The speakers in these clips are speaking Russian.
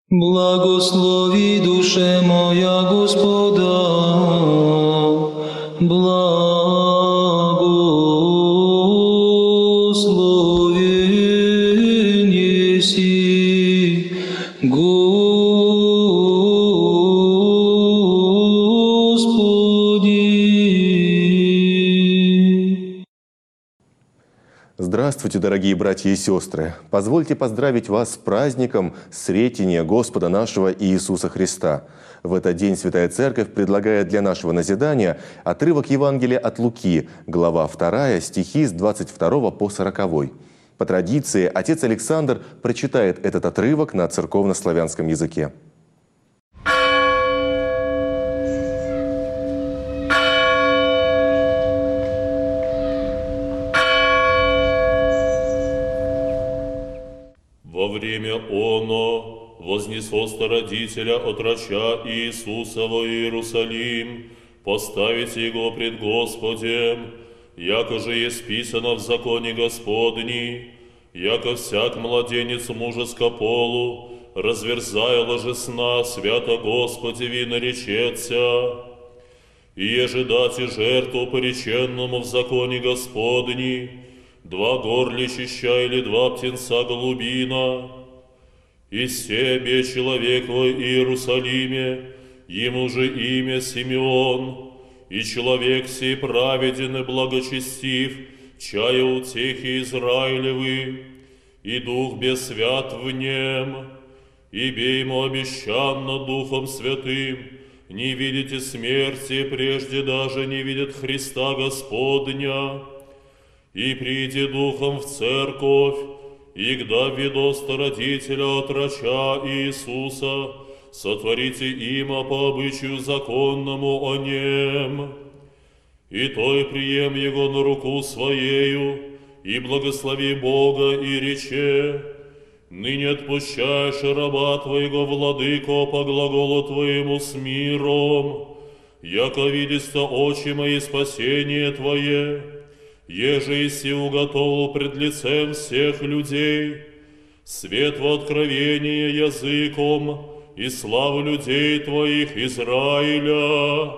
Благослови, душе моя, Господа, благословен еси, Господи. Здравствуйте, дорогие братья и сестры! Позвольте поздравить вас с праздником Сретения Господа нашего Иисуса Христа. В этот день Святая Церковь предлагает для нашего назидания отрывок Евангелия от Луки, глава 2, стихи с 22 по 40. По традиции, отец Александр прочитает этот отрывок на церковно-славянском языке. Во время оно вознесоста родителя отроча Иисуса во Иерусалим, поставите его пред Господем, яко же есть писано в законе Господни, яко всяк младенец мужеско полу, разверзая ложесна, свято Господеви наречется. И еже дати жертву пореченному в законе Господни, 2 горлищища или 2 птенца голубина, и себе человек во Иерусалиме, ему же имя Симеон, и человек сей праведен и благочестив, чая утехи Израилевы, и Дух бессвят в нем, ибо ему обещанно Духом Святым, не видите смерти, прежде даже не видит Христа Господня. И приди Духом в церковь, и гда ведоста родителя отроча Иисуса, сотворите има по обычаю законному о нем. И той прием его на руку своею, и благослови Бога, и рече: ныне отпущаешь раба твоего, владыко, по глаголу твоему с миром, яко видеста очи мои спасение твое, еже иси уготовил пред лицем всех людей, свет во откровение языком и славу людей твоих Израиля.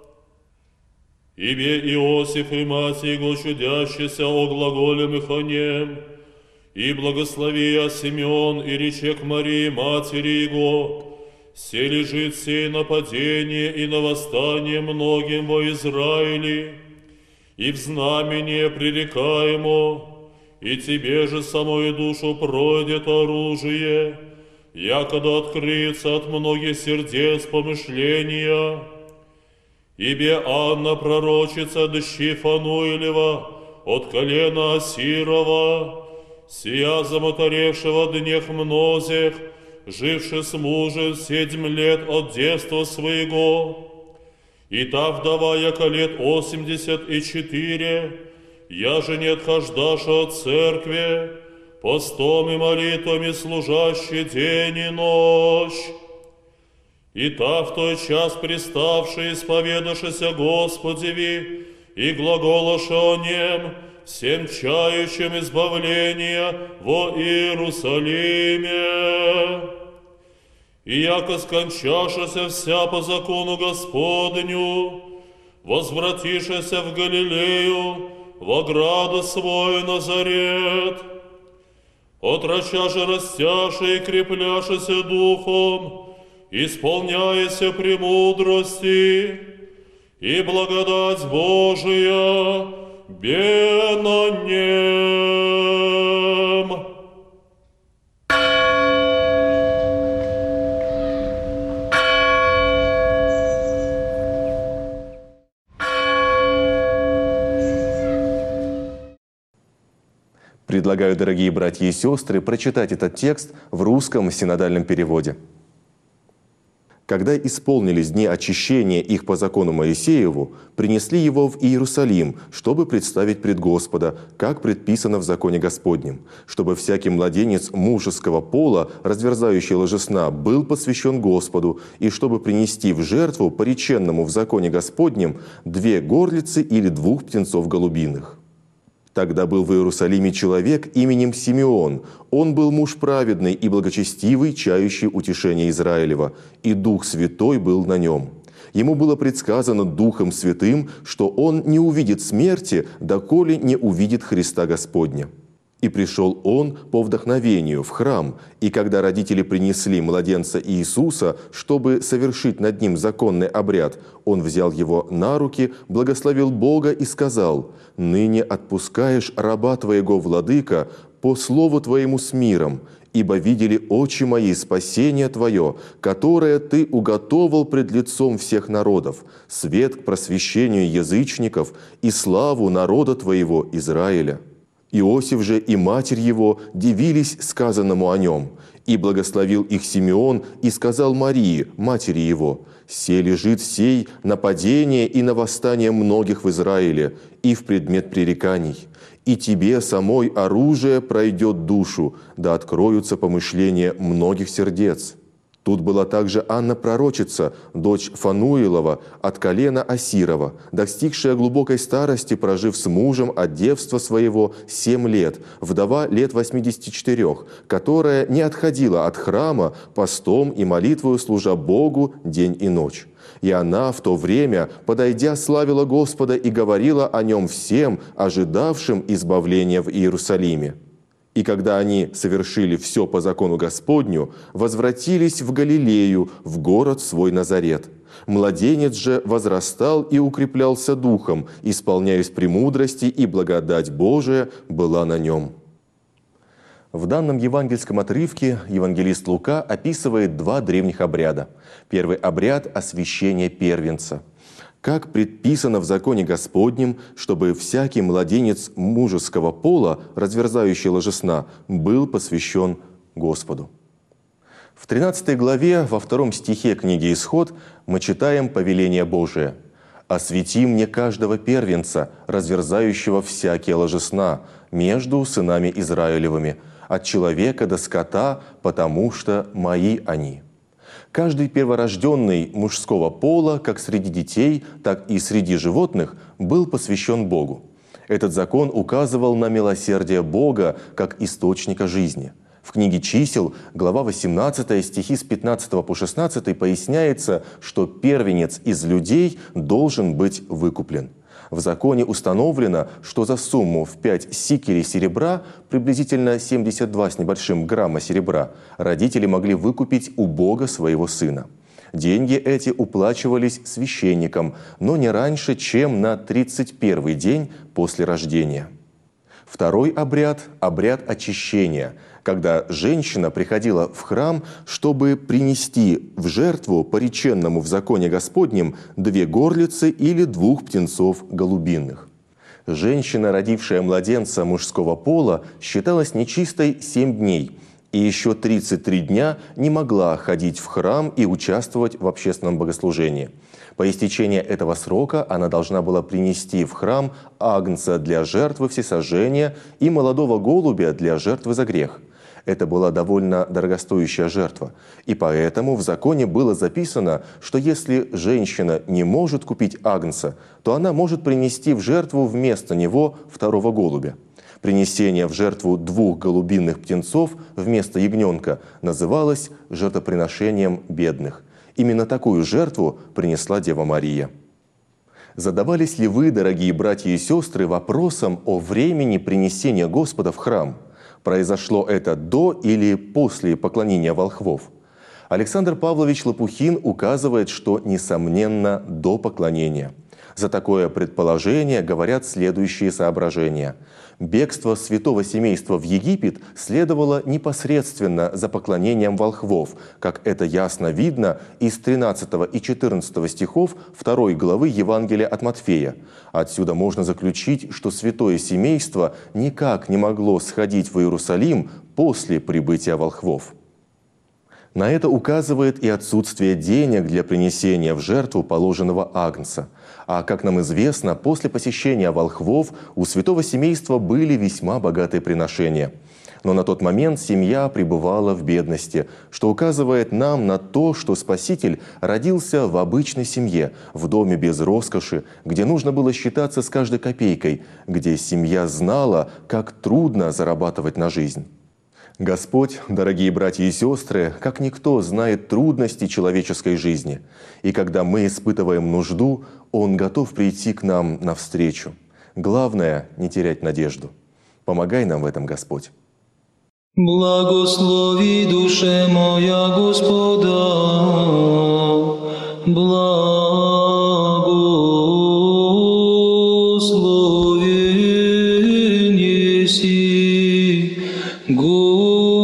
Ибе Иосиф и мать его чудящийся о глаголем их о нем, и благослови я Симеон и рече к Марии, матери его, се лежит сей нападение и на восстание многим во Израиле, и в знамение пререкаемо, и тебе же самой душу пройдет оружие, якогда открыется от многих сердец помышления. Ибе Анна пророчица дщи Фануилева от колена Асирова, сия замоторевшего днех мнозих, живши с мужем 7 лет от детства своего, и та вдова, яко лет 84, я же не отхождаша от церкви, постом и молитвами служащий день и ночь. И та в той час приставший, исповедавшися Господеви, и глаголоша о нем, всем чающим избавления во Иерусалиме. И яко скончашася вся по закону Господню, возвратишася в Галилею, во граду свой Назарет, отроча же растяша и крепляшася духом, исполняйся премудрости, и благодать Божия бе на нем. Предлагаю, дорогие братья и сестры, прочитать этот текст в русском синодальном переводе. «Когда исполнились дни очищения их по закону Моисееву, принесли его в Иерусалим, чтобы представить пред Господа, как предписано в законе Господнем, чтобы всякий младенец мужеского пола, разверзающий ложесна, был посвящен Господу, и чтобы принести в жертву пореченному в законе Господнем 2 горлицы или 2 птенцов голубиных. Тогда был в Иерусалиме человек именем Симеон. Он был муж праведный и благочестивый, чающий утешение Израилева, и Дух Святой был на нем. Ему было предсказано Духом Святым, что он не увидит смерти, доколе не увидит Христа Господня. И пришел он по вдохновению в храм, и когда родители принесли младенца Иисуса, чтобы совершить над ним законный обряд, он взял его на руки, благословил Бога и сказал: «Ныне отпускаешь раба Твоего, Владыка, по слову Твоему с миром, ибо видели очи мои спасение Твое, которое Ты уготовал пред лицом всех народов, свет к просвещению язычников и славу народа Твоего Израиля». Иосиф же и матерь его дивились сказанному о нем, и благословил их Симеон и сказал Марии, матери его: «Се лежит сей на падение и на восстание многих в Израиле, и в предмет пререканий. И тебе самой оружие пройдет душу, да откроются помышления многих сердец». Тут была также Анна пророчица, дочь Фануилова от колена Асирова, достигшая глубокой старости, прожив с мужем от девства своего 7 лет, вдова лет 84, которая не отходила от храма, постом и молитвою служа Богу день и ночь. И она в то время, подойдя, славила Господа и говорила о Нем всем, ожидавшим избавления в Иерусалиме. И когда они совершили все по закону Господню, возвратились в Галилею, в город свой Назарет. Младенец же возрастал и укреплялся духом, исполняясь премудрости, и благодать Божия была на нем. В данном евангельском отрывке евангелист Лука описывает 2 древних обряда. Первый обряд – освящение первенца. Как предписано в законе Господнем, чтобы всякий младенец мужеского пола, разверзающий ложесна, был посвящен Господу. В 13 главе, во 2 стихе книги «Исход» мы читаем повеление Божие: «Освети мне каждого первенца, разверзающего всякие ложесна, между сынами Израилевыми, от человека до скота, потому что мои они». Каждый перворожденный мужского пола, как среди детей, так и среди животных, был посвящен Богу. Этот закон указывал на милосердие Бога как источника жизни. В книге «Чисел», глава 18, стихи с 15 по 16 поясняется, что первенец из людей должен быть выкуплен. В законе установлено, что за сумму в 5 сикелей серебра, приблизительно 72 с небольшим грамма серебра, родители могли выкупить у Бога своего сына. Деньги эти уплачивались священникам, но не раньше, чем на 31-й день после рождения. Второй обряд – обряд очищения, когда женщина приходила в храм, чтобы принести в жертву пореченному в законе Господнем 2 горлицы или 2 птенцов голубиных. Женщина, родившая младенца мужского пола, считалась нечистой 7 дней и еще 33 дня не могла ходить в храм и участвовать в общественном богослужении. По истечении этого срока она должна была принести в храм агнца для жертвы всесожжения и молодого голубя для жертвы за грех. Это была довольно дорогостоящая жертва, и поэтому в законе было записано, что если женщина не может купить агнца, то она может принести в жертву вместо него 2-го голубя. Принесение в жертву 2 голубиных птенцов вместо ягненка называлось жертвоприношением бедных. Именно такую жертву принесла Дева Мария. Задавались ли вы, дорогие братья и сестры, вопросом о времени принесения Господа в храм? Произошло это до или после поклонения волхвов? Александр Павлович Лопухин указывает, что, несомненно, до поклонения. За такое предположение говорят следующие соображения. Бегство святого семейства в Египет следовало непосредственно за поклонением волхвов, как это ясно видно из 13 и 14 стихов 2 главы Евангелия от Матфея. Отсюда можно заключить, что святое семейство никак не могло сходить в Иерусалим после прибытия волхвов. На это указывает и отсутствие денег для принесения в жертву положенного агнца. А, как нам известно, после посещения волхвов у святого семейства были весьма богатые приношения. Но на тот момент семья пребывала в бедности, что указывает нам на то, что Спаситель родился в обычной семье, в доме без роскоши, где нужно было считаться с каждой копейкой, где семья знала, как трудно зарабатывать на жизнь. Господь, дорогие братья и сестры, как никто знает трудности человеческой жизни. И когда мы испытываем нужду, Он готов прийти к нам навстречу. Главное – не терять надежду. Помогай нам в этом, Господь. Благослови, душе моя, Господа, благословен еси, Господи.